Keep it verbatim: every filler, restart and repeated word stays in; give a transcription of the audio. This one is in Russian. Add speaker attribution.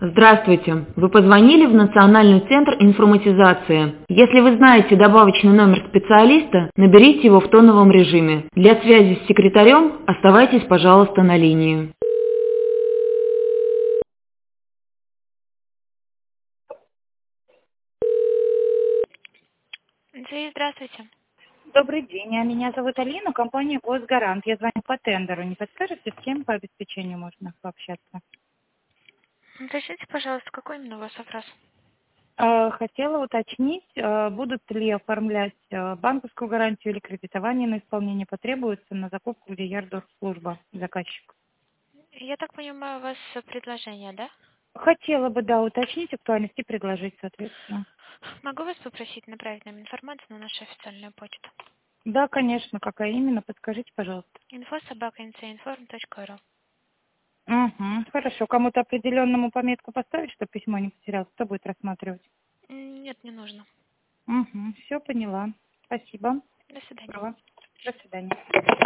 Speaker 1: Здравствуйте! Вы позвонили в Национальный центр информатизации. Если вы знаете добавочный номер специалиста, наберите его в тоновом режиме. Для связи с секретарем оставайтесь, пожалуйста, на линии.
Speaker 2: Андрей, здравствуйте.
Speaker 3: Добрый день, а меня зовут Алина, компания «Госгарант». Я звоню по тендеру. Не подскажете, с кем по обеспечению можно пообщаться?
Speaker 2: Уточните, пожалуйста, какой именно у вас вопрос?
Speaker 3: Э, Хотела уточнить, э, будут ли оформлять э, банковскую гарантию или кредитование на исполнение потребуется на закупку или ярдор-служба заказчик.
Speaker 2: Я так понимаю, у вас предложение, да?
Speaker 3: Хотела бы, да, уточнить актуальность и предложить, соответственно.
Speaker 2: Могу вас попросить направить нам информацию на нашу официальную почту?
Speaker 3: Да, конечно, какая именно, подскажите, пожалуйста.
Speaker 2: инфо собака эн цэ информ точка ру.
Speaker 3: Угу, хорошо. Кому-то определенному пометку поставить, чтобы письмо не потерялось, кто будет рассматривать?
Speaker 2: Нет, не нужно.
Speaker 3: Угу, все поняла. Спасибо.
Speaker 2: До свидания.
Speaker 3: Здорово. До свидания.